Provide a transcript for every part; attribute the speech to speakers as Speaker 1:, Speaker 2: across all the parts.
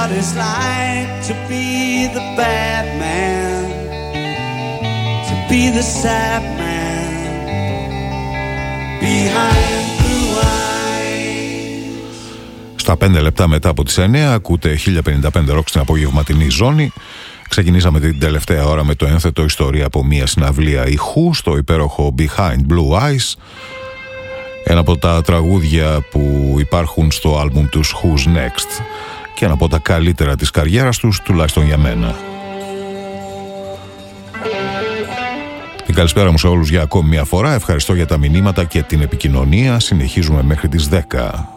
Speaker 1: what it's like to be the bad man, to be the sad man behind blue eyes. Στα 5 λεπτά μετά από τις 9 ακούτε 1055 ροκ στην απογευματινή ζώνη. Ξεκινήσαμε την τελευταία ώρα με το ένθετο ιστορία από μια συναυλία ηχού στο υπέροχο Behind Blue Eyes, ένα από τα τραγούδια που υπάρχουν στο άλμπουμ τους Who's Next και ένα από τα καλύτερα της καριέρας τους, τουλάχιστον για μένα. Την καλησπέρα μου σε όλους για ακόμη μια φορά. Ευχαριστώ για τα μηνύματα και την επικοινωνία. Συνεχίζουμε μέχρι τις 10.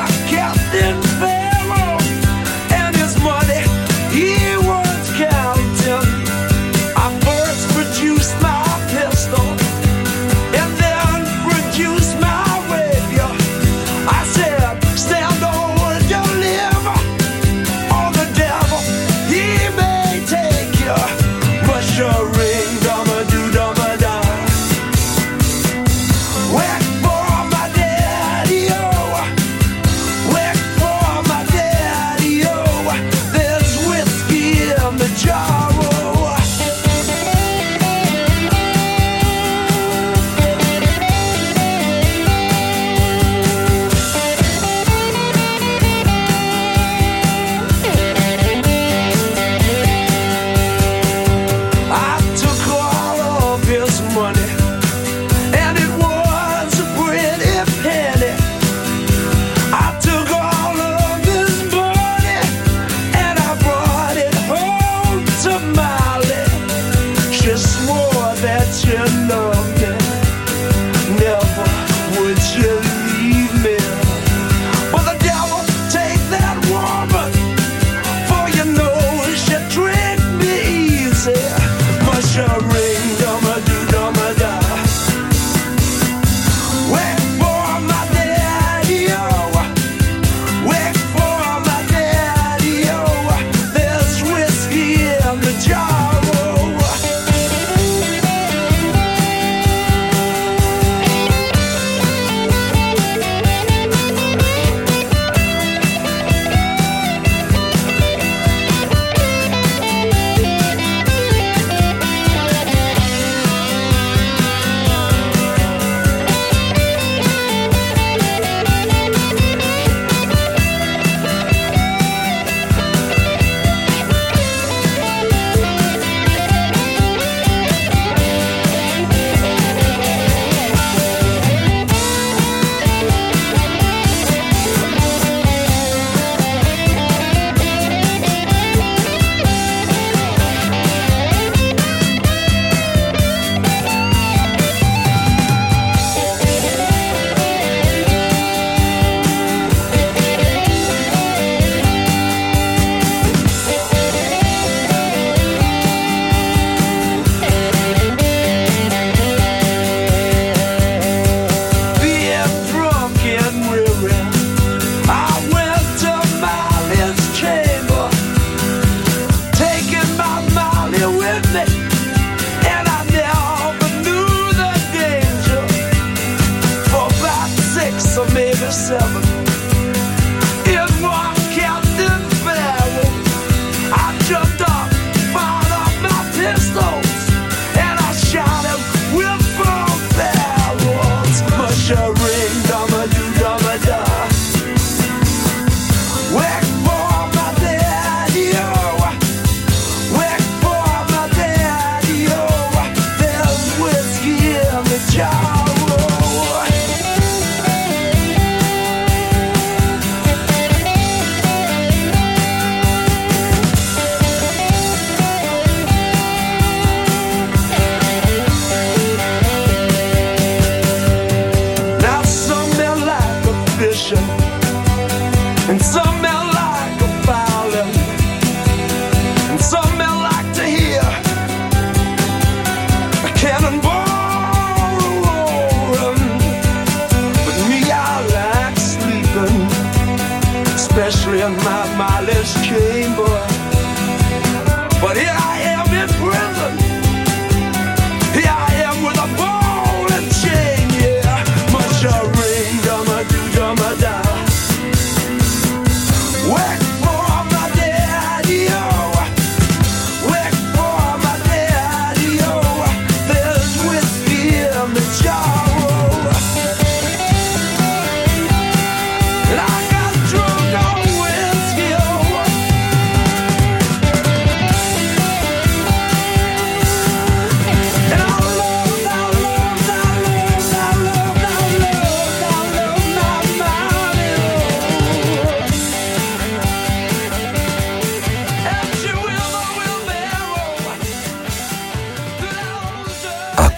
Speaker 2: Pharaoh and his money he once counted.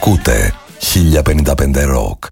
Speaker 2: Ακούτε 1055 Rock.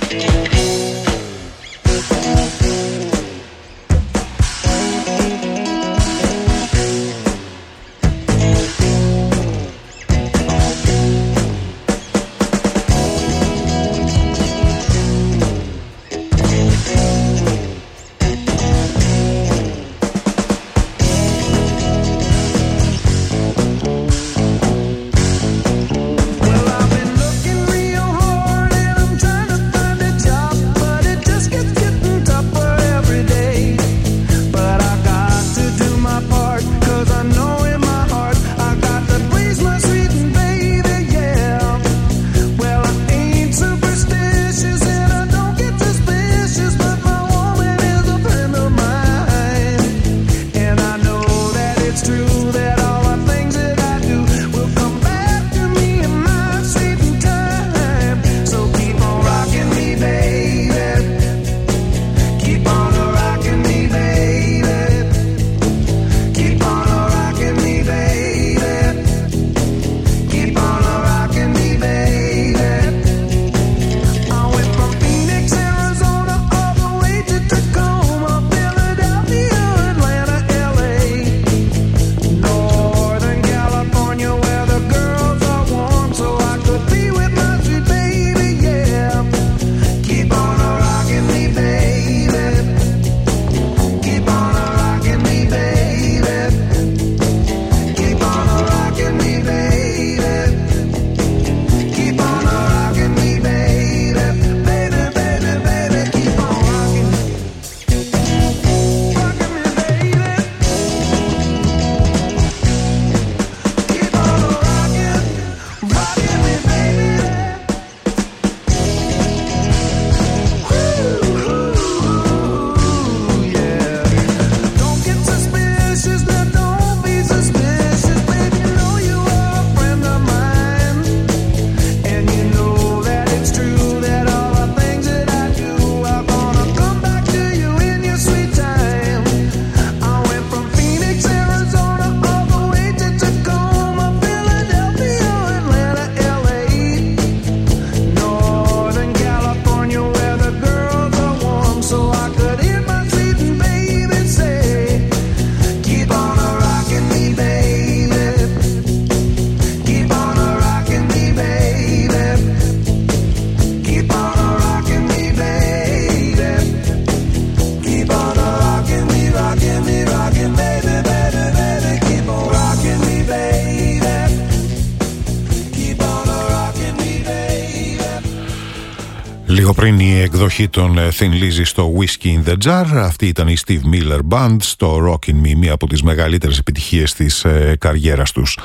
Speaker 1: Λίγο πριν η εκδοχή των Thin Lizzy στο Whiskey in the Jar, αυτή ήταν η Steve Miller Band στο Rockin' Me, μία από τις μεγαλύτερες επιτυχίες της καριέρας τους.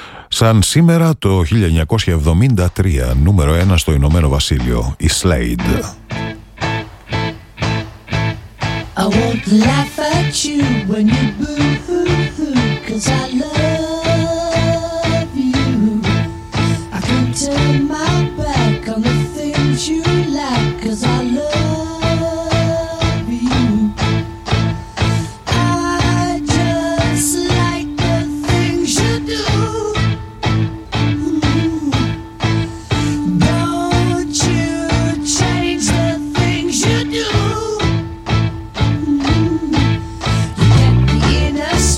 Speaker 1: Σαν σήμερα το 1973, νούμερο 1 στο Ηνωμένο Βασίλειο, η Slade.
Speaker 3: I won't laugh at you when you boo-hoo-hoo, 'cause I love you. I can turn my back on the things you like, 'cause I love you. I just like the things you do. Don't you change the things you do. You get me in a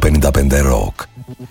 Speaker 2: 1055 Rock.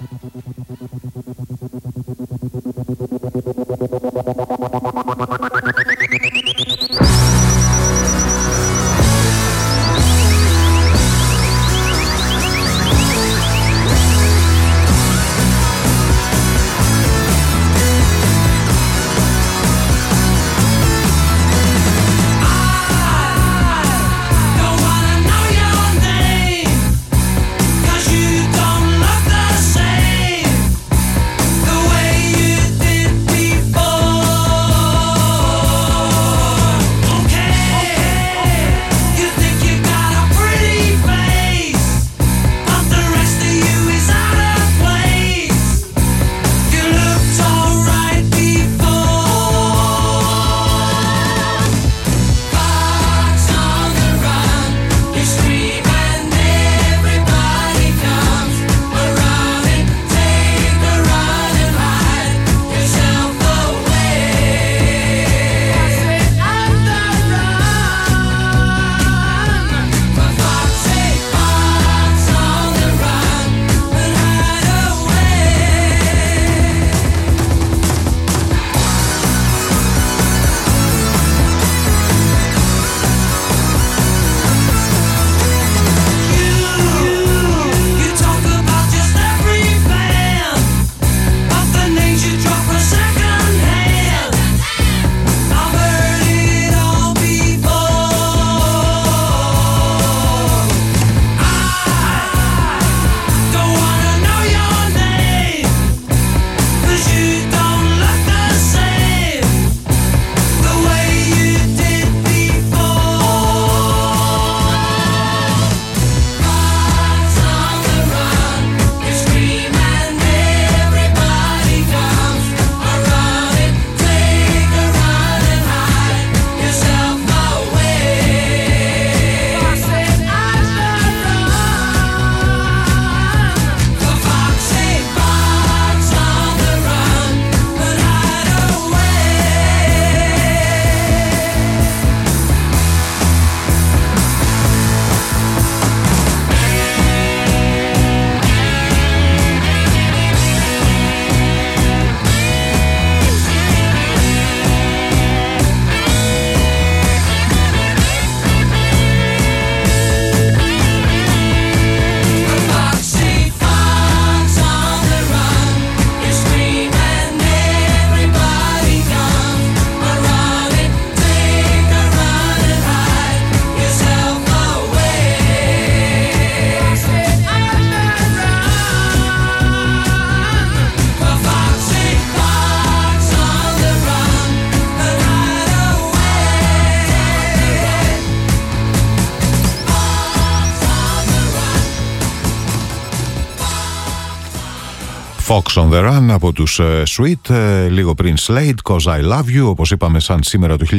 Speaker 1: Fox on the Run από τους Sweet, λίγο πριν Slade, 'Cause I Love You. Όπως είπαμε, σαν σήμερα το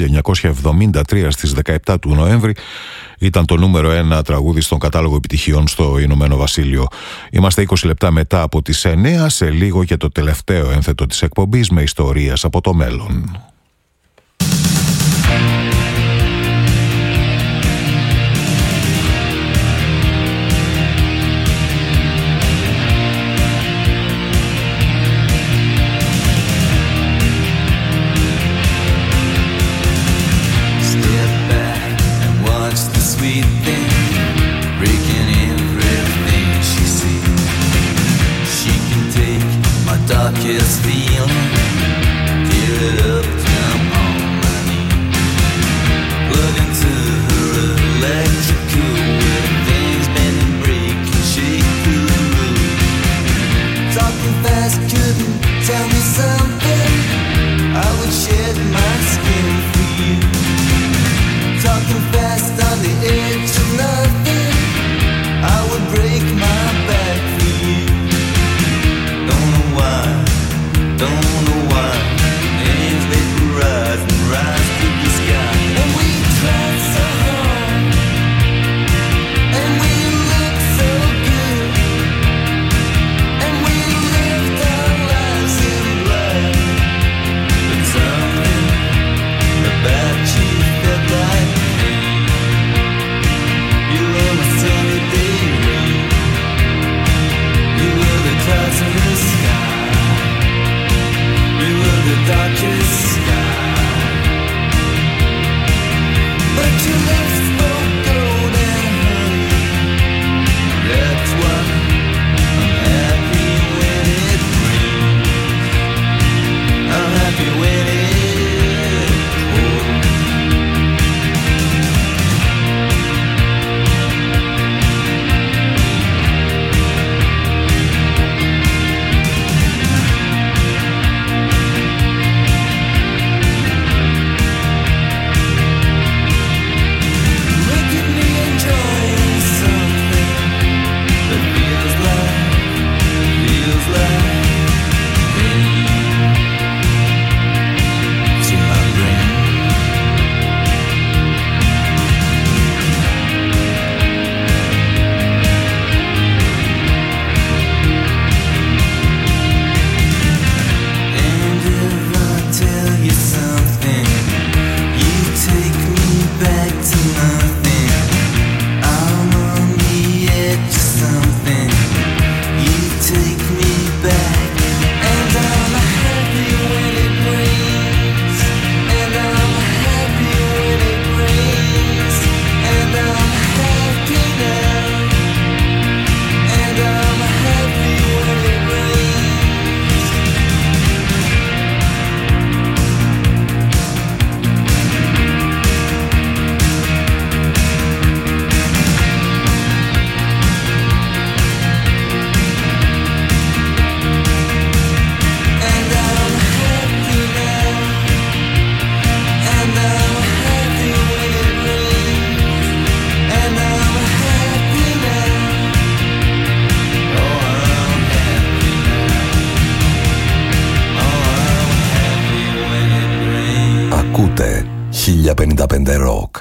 Speaker 1: 1973 στις 17 του Νοέμβρη ήταν το νούμερο 1 τραγούδι στον κατάλογο επιτυχιών στο Ηνωμένο Βασίλειο. Είμαστε 20 λεπτά μετά από τις 9, σε λίγο και το τελευταίο ένθετο της εκπομπής με ιστορίες από το μέλλον.
Speaker 4: Darkest feeling, tear it up.
Speaker 2: Ακούτε 1055 Rock.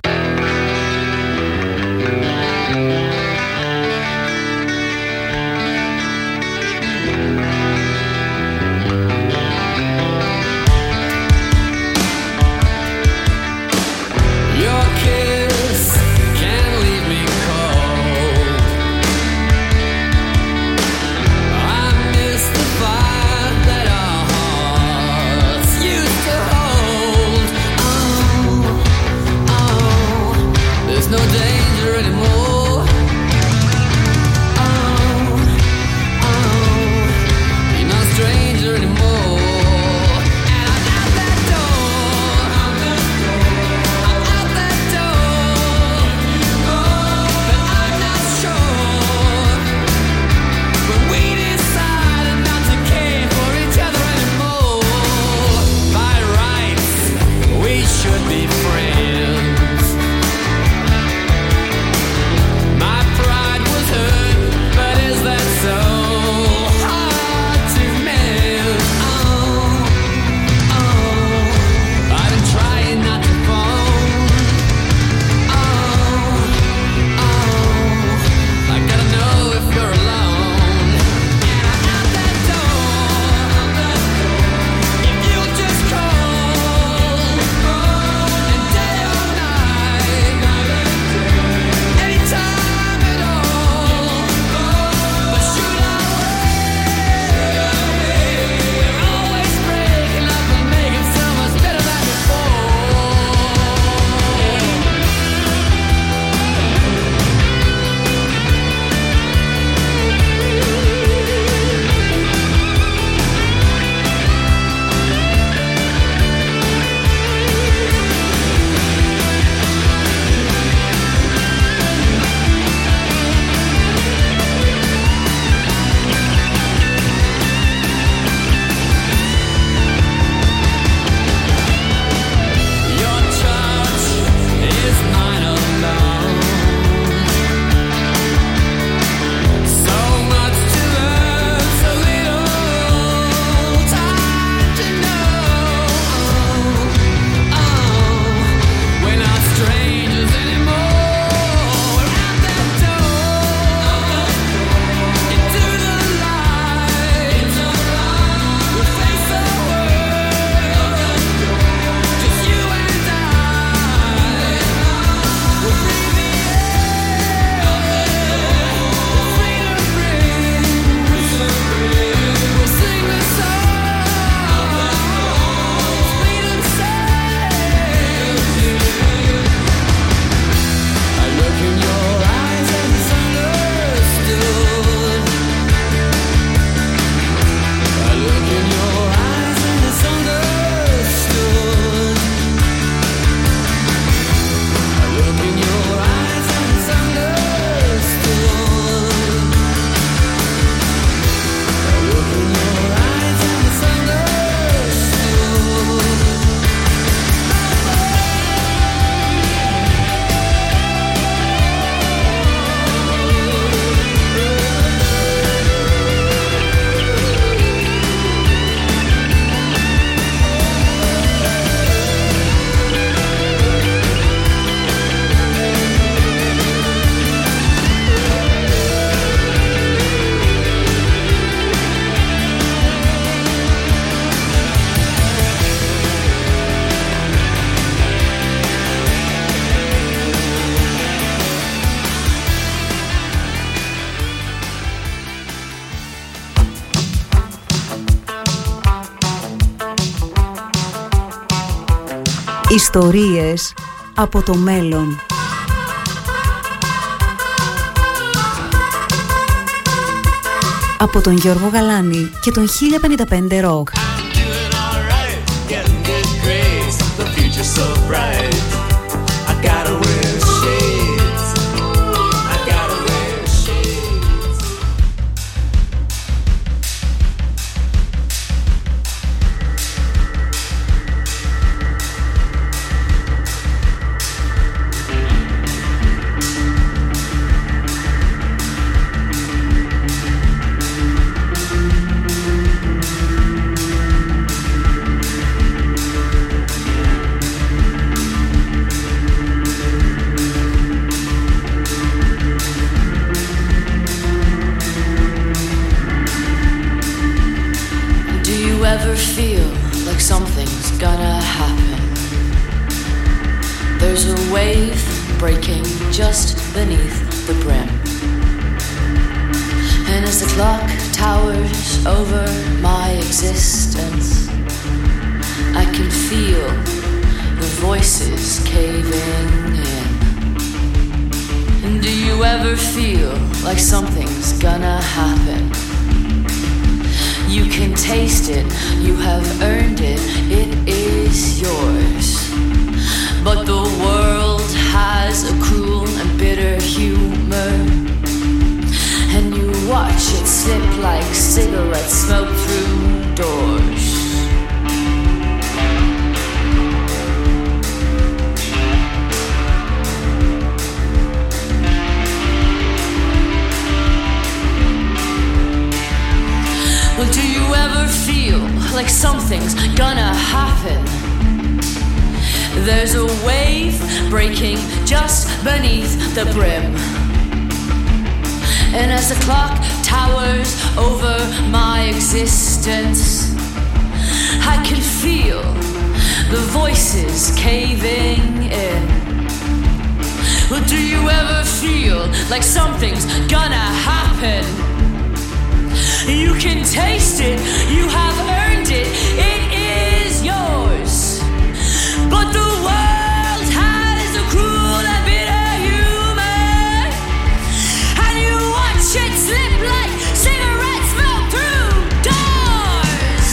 Speaker 4: Ιστορίες από το μέλλον. Από τον Γιώργο Γαλάνη και τον 1055 Rock.
Speaker 5: There's a wave breaking just beneath the brim. And as the clock towers over my existence, I can feel the voices caving in. And do you ever feel like something's gonna happen? You can taste it, you have earned it, it is yours. But the world has a cruel and bitter humor, and you watch it slip like cigarette smoke through doors. Well, do you ever feel like something's gonna happen? There's a wave breaking just beneath the brim. And as the clock towers over my existence, I can feel the voices caving in. Well, do you ever feel like something's gonna happen? You can taste it, you have earned it, it is yours. But the world has a cruel and bitter humor, and you watch it slip like cigarette smoke through doors.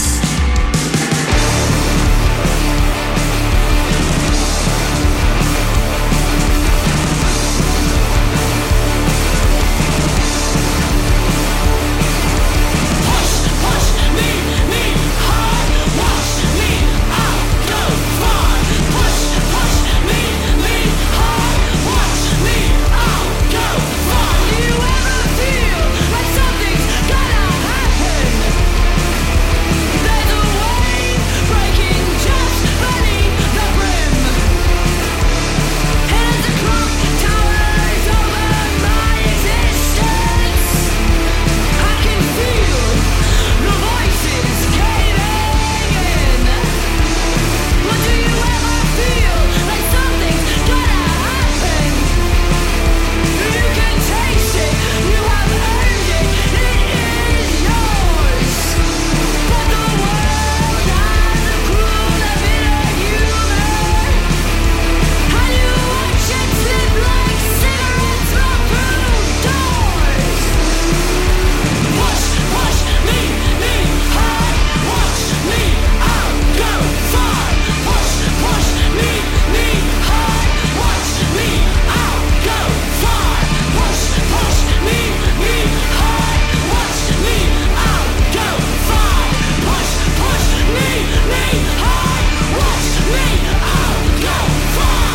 Speaker 5: Push me hard, watch me out, go far. Push me hard, watch me out, go far. Do you ever feel like something's gonna happen? There's a wave breaking just beneath the brim, and as the clock towers over my existence, I can feel the voices caving in. Well, do you ever feel like something's gonna happen? You can taste it, you have earned it, it is yours. But the world has a cruel and bitter humor, and you watch it slip like cigarette smoke through doors. Push me hard, watch me out, go far. Push me hard, watch me out, go far. Push me hard, watch me out, go far. Push me hard, watch me out, go far.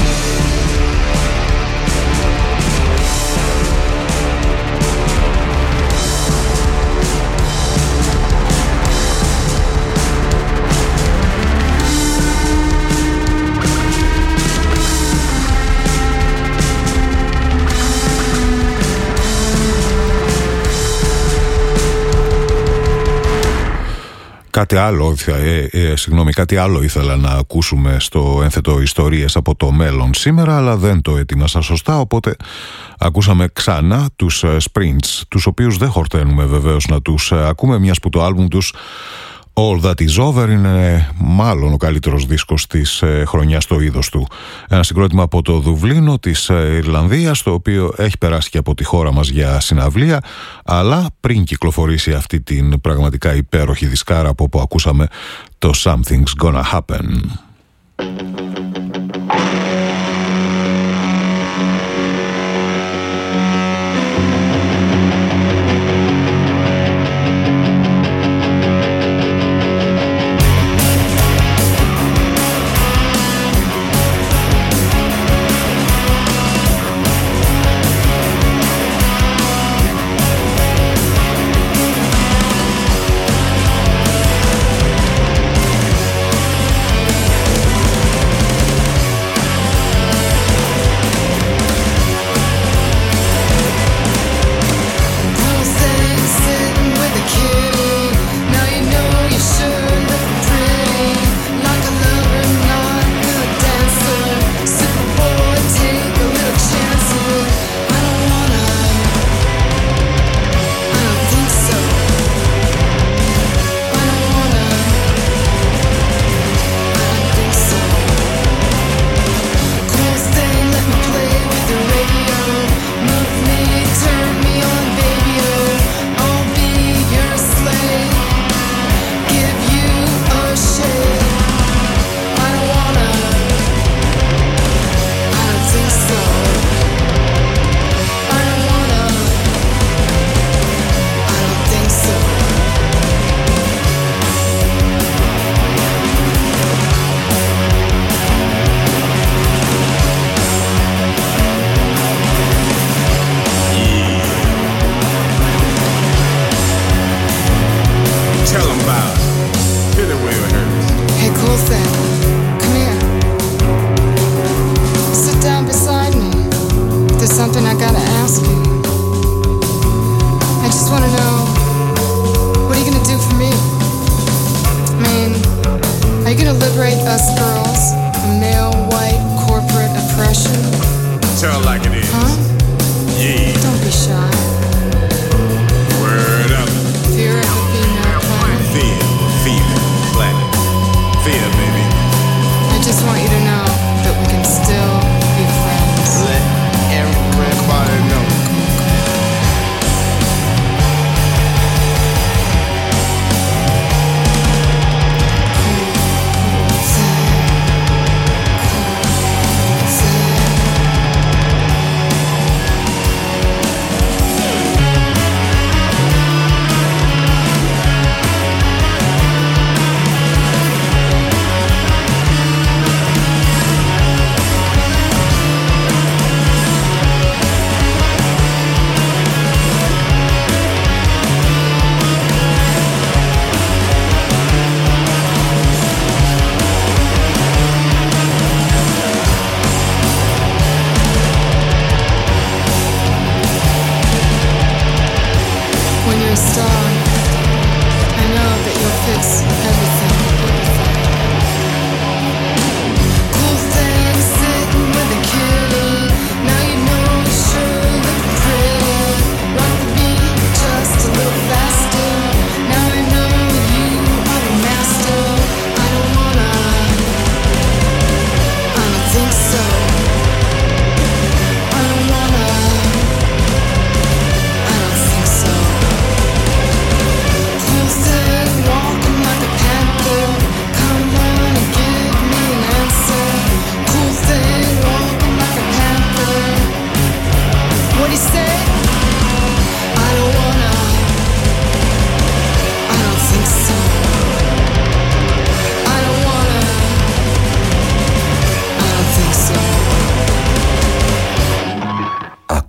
Speaker 1: Κάτι άλλο ήθελα να ακούσουμε στο ένθετο ιστορίες από το μέλλον σήμερα, αλλά δεν το ετοίμασα σωστά, οπότε ακούσαμε ξανά τους Sprints, τους οποίους δεν χορταίνουμε βεβαίως να τους ακούμε, μιας που το άλμπουμ τους All That Is Over είναι μάλλον ο καλύτερος δίσκος της χρονιάς στο είδος του. Ένα συγκρότημα από το Δουβλίνο της Ιρλανδίας, το οποίο έχει περάσει και από τη χώρα μας για συναυλία, αλλά πριν κυκλοφορήσει αυτή την πραγματικά υπέροχη δισκάρα από όπου ακούσαμε το Something's Gonna Happen.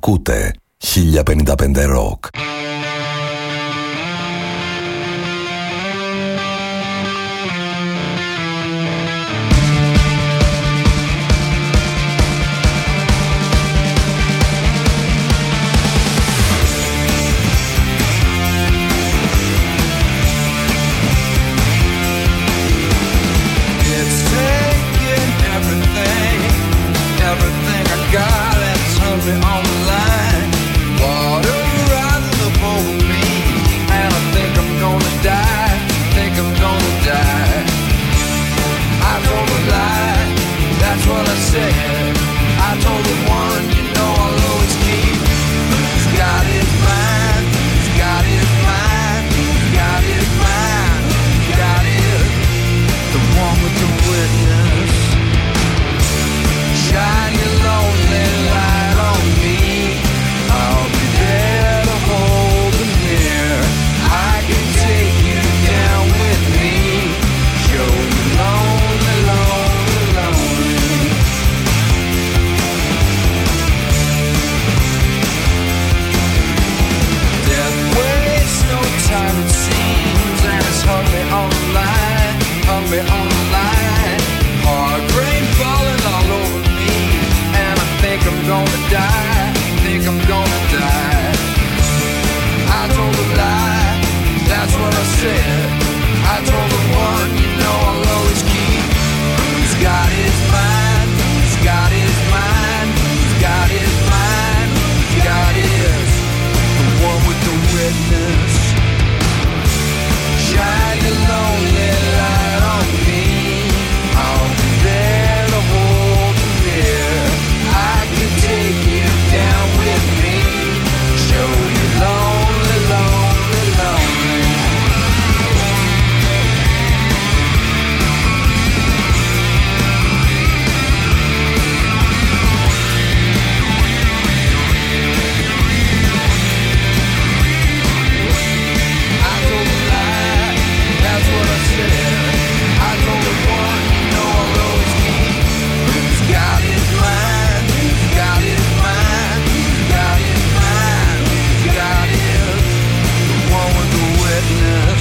Speaker 2: Ακούτε 1055 Rock.
Speaker 6: On the line, water rising up over me, and I think I'm gonna die. Think I'm gonna die. I told a lie, that's what I said. I told the one, you know I'll always keep. Who's got his mind? Who's got his mind? Who's got his mind? Who's got it? The one with the witness. Shine your lonely light. I'll be there to hold the mirror. I can take you down with me. Show you lonely, lonely, lonely. Death wastes no time it seems, and it's hung me on the line, hung me on the line. Hard rain falling all over me, and I think I'm gonna die. I'm gonna die. I told a lie, that's what I said. I told the one, you know I'll always keep. Who's got his mind? Who's got his mind? Who's got his mind? Who's got his? The one with the witness. Shine your lonely light on me. I'll be there to hold the mirror. I can take you down with me. Show you lonely, lonely, lonely. I told a lie, that's what I said. I told the one, you know I'll always keep. Who's got his mind? Who's got his mind? Who's got his mind? Who's got his? The one with the witness.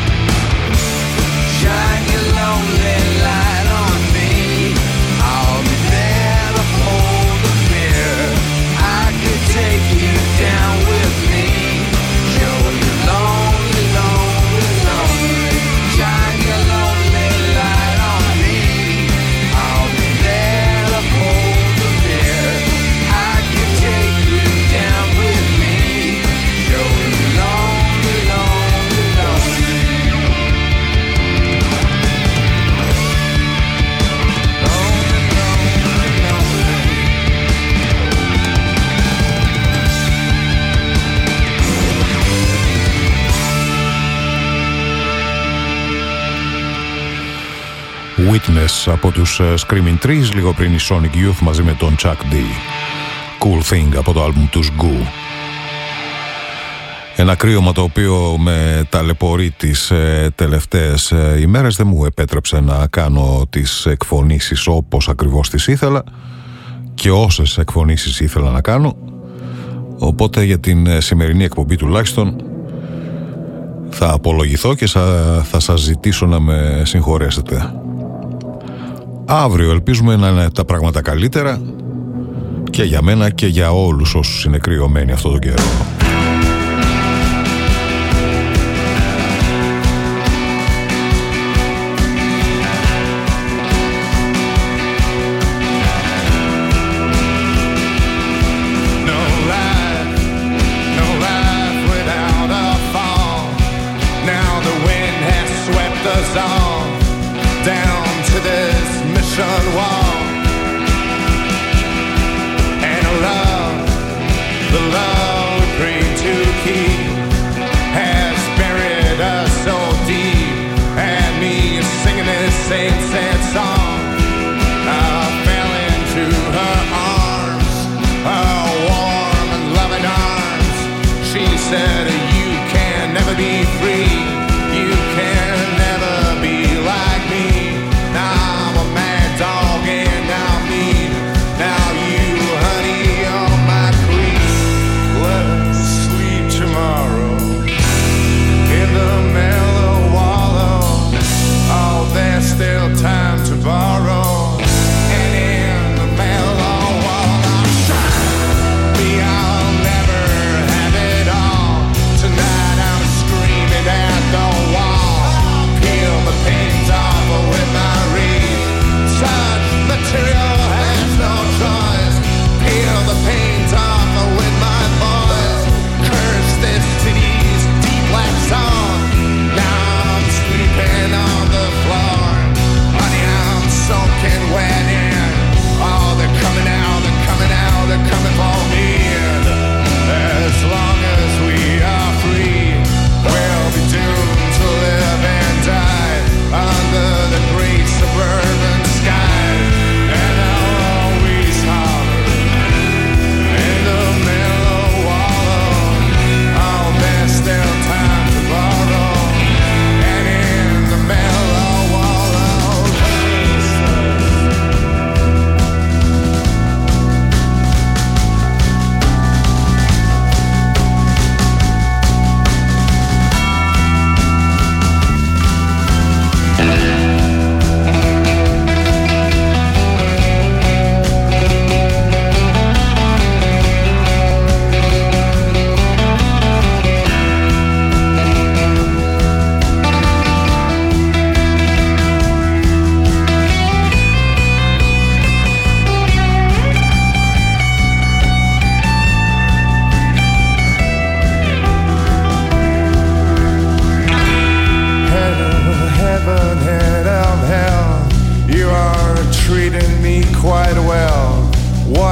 Speaker 6: Shine your lonely light on me. I'll be there to hold the mirror. I could take you down with me. Show you lonely, lonely, lonely. Shine your lonely light on me. I'll be there to hold the mirror. I can take you down with me. Show you lonely, lonely, lonely. Lonely, lonely, lonely.
Speaker 1: Witness από τους Screaming Trees, λίγο πριν η Sonic Youth μαζί με τον Chuck D. Cool Thing από το άλμπουμ τους Goo. Ένα κρύωμα το οποίο με ταλαιπωρεί τις τελευταίες ημέρες, δεν μου επέτρεψε να κάνω τις εκφωνήσεις όπως ακριβώς τις ήθελα και όσες εκφωνήσεις ήθελα να κάνω. Οπότε για την σημερινή εκπομπή τουλάχιστον θα απολογηθώ και θα σας ζητήσω να με συγχωρέσετε. Αύριο ελπίζουμε να είναι τα πράγματα καλύτερα και για μένα και για όλους όσους είναι κρυωμένοι αυτόν τον καιρό.
Speaker 6: Now you, honey, are my queen.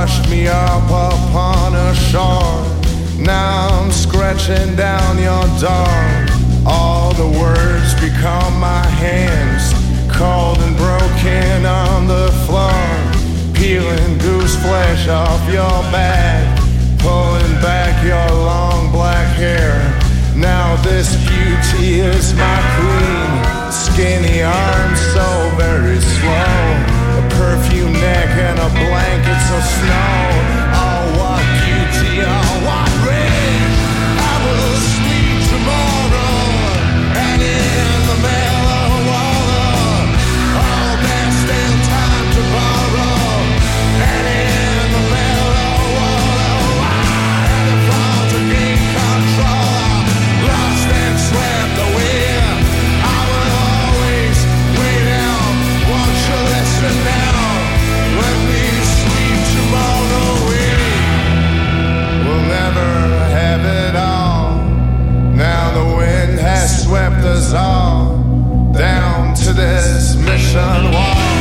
Speaker 6: washed me up upon a shore. Now I'm scratching down your door. All the words become my hands, cold and broken on the floor. Peeling goose flesh off your back, pulling back your long black hair. Now this beauty is my queen. Skinny arms so very slow, a perfume neck and a blanket so snow. Oh, what beauty, oh, what rain. I will sleep tomorrow, and in the mellow water. Oh, there's still time to borrow, and in the mellow water. I had a fall to gain control, lost and swept away. I will always wait out, won't you listen now? Let me sleep tomorrow. We'll never have it all. Now the wind has swept us all down to this mission wall.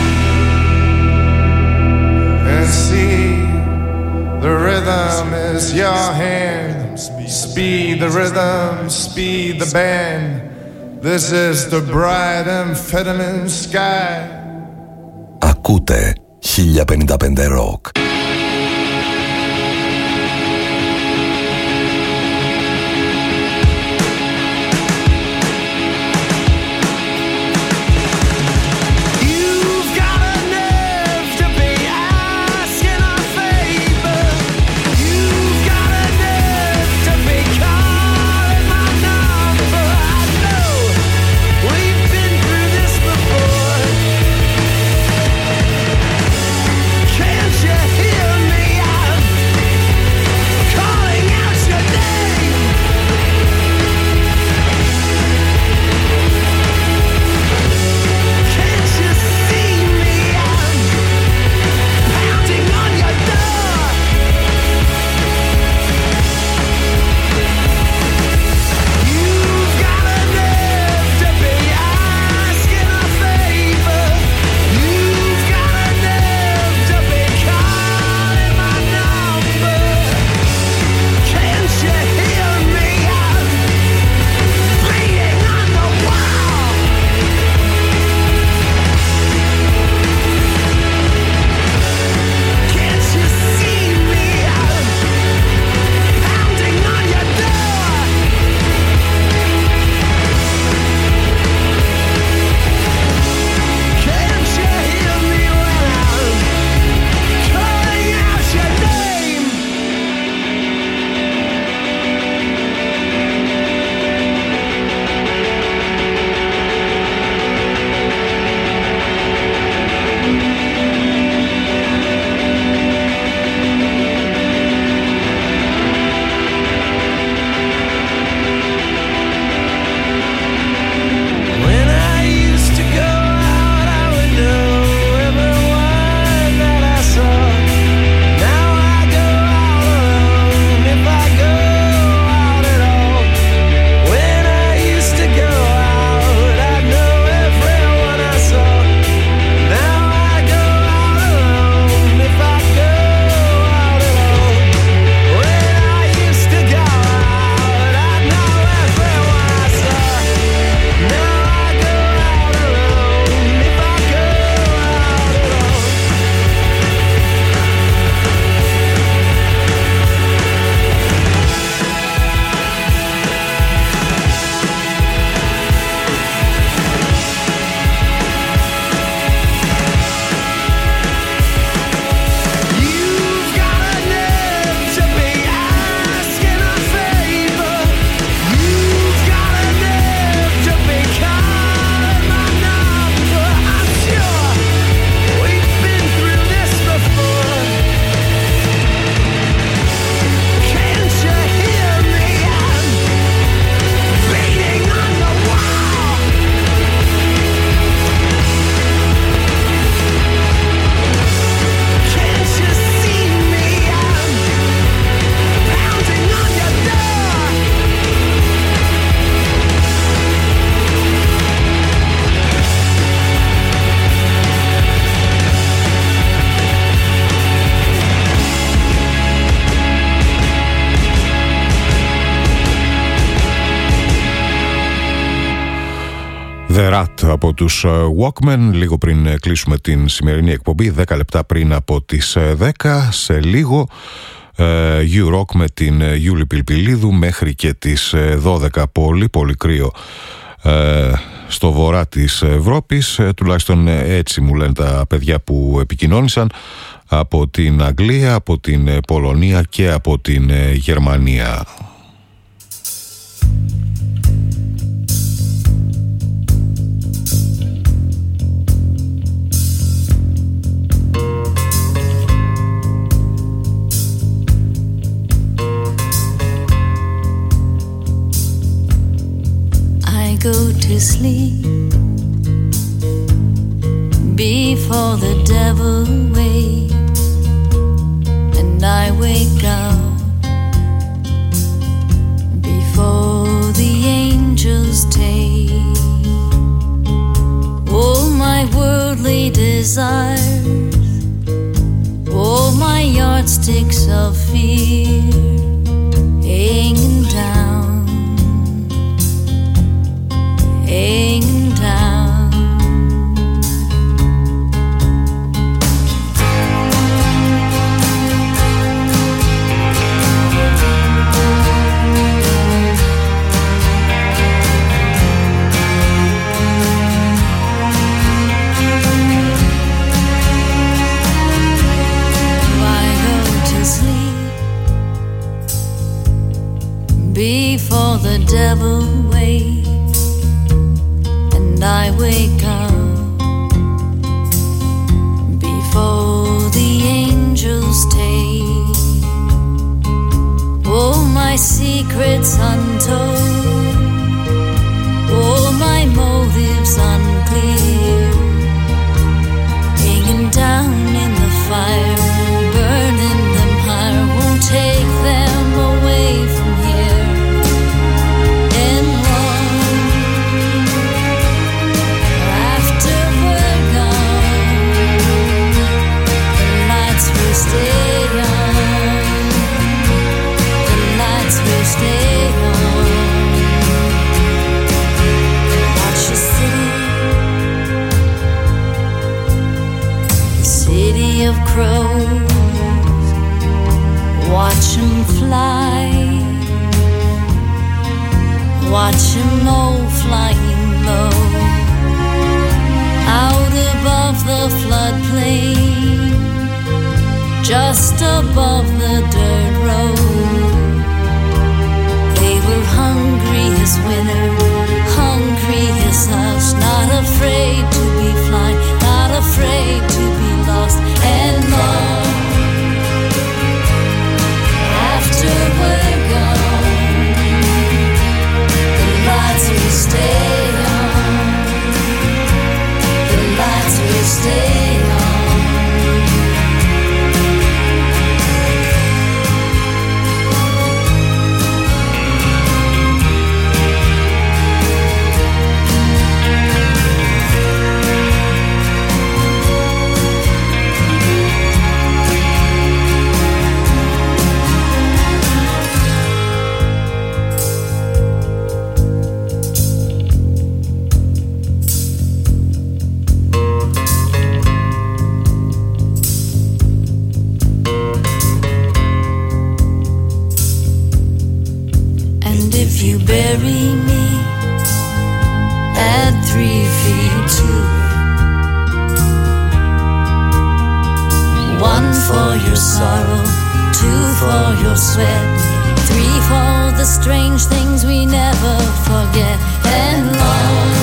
Speaker 6: And see, the rhythm is your hand. Speed the rhythm, speed the band. This is the bright amphetamine sky.
Speaker 2: Ακούτε 1055 Rock.
Speaker 6: Can't you hear?
Speaker 1: The Rat από τους Walkmen, λίγο πριν κλείσουμε την σημερινή εκπομπή, 10 λεπτά πριν από τις 10. Σε λίγο U-Rock με την Γιούλη Πιλπιλίδου μέχρι και τις 12. Πολύ πολύ κρύο στο βορρά της Ευρώπης, τουλάχιστον έτσι μου λένε τα παιδιά που επικοινώνησαν από την Αγγλία, από την Πολωνία και από την Γερμανία.
Speaker 5: Go to sleep before the devil wakes, and I wake up before the angels take all my worldly desires, all my yardsticks of fear hanging down. Hanging down. I go to sleep before the devil wakes, I wake up before the angels take all my secrets untold, all my motives unclear, hanging down in the fire, burning them higher, won't take them away from here. Of crows, watch 'em fly, watch 'em all flying low, out above the floodplain, just above the dirt road. They were hungry as winter, hungry as us, not afraid to be flying, not afraid to be lost and long. After we're gone, the lights will stay on, the lights will stay on. You bury me at 3 feet 2. 1 for your sorrow, 2 for your sweat, 3 for the strange things we never forget. And long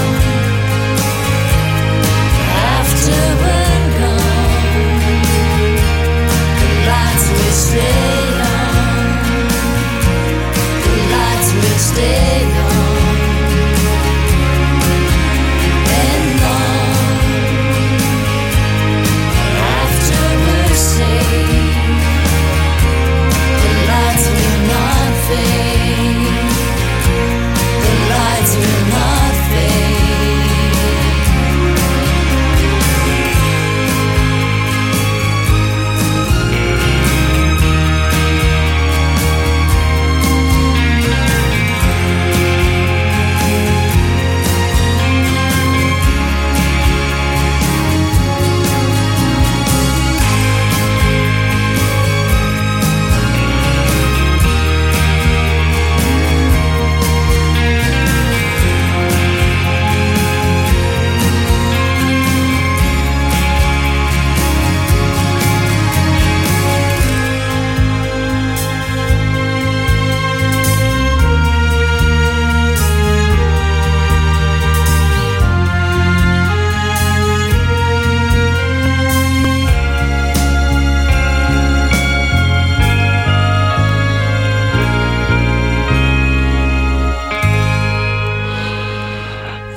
Speaker 5: after we're gone, the lights will stay on, the lights will stay on. And long after we're saved, the lights will not fade, the lights will not fade.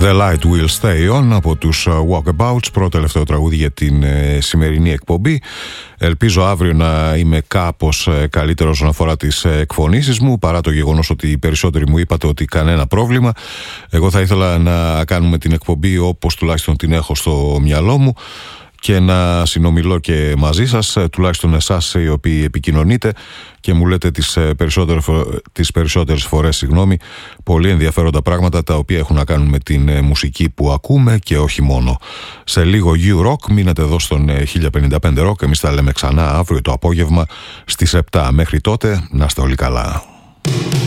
Speaker 1: The Light Will Stay On από τους Walkabouts, πρώτο τελευταίο τραγούδι για την σημερινή εκπομπή. Ελπίζω αύριο να είμαι κάπως καλύτερος όσον αφορά τις εκφωνήσεις μου, παρά το γεγονός ότι οι περισσότεροι μου είπατε ότι κανένα πρόβλημα. Εγώ θα ήθελα να κάνουμε την εκπομπή όπως τουλάχιστον την έχω στο μυαλό μου και να συνομιλώ και μαζί σας, τουλάχιστον εσάς οι οποίοι επικοινωνείτε και μου λέτε τις περισσότερες φορές πολύ ενδιαφέροντα πράγματα τα οποία έχουν να κάνουν με την μουσική που ακούμε και όχι μόνο. Σε λίγο U-Rock, μείνετε εδώ στον 1055 Rock, εμείς τα λέμε ξανά αύριο το απόγευμα στις 7. Μέχρι τότε να είστε όλοι καλά.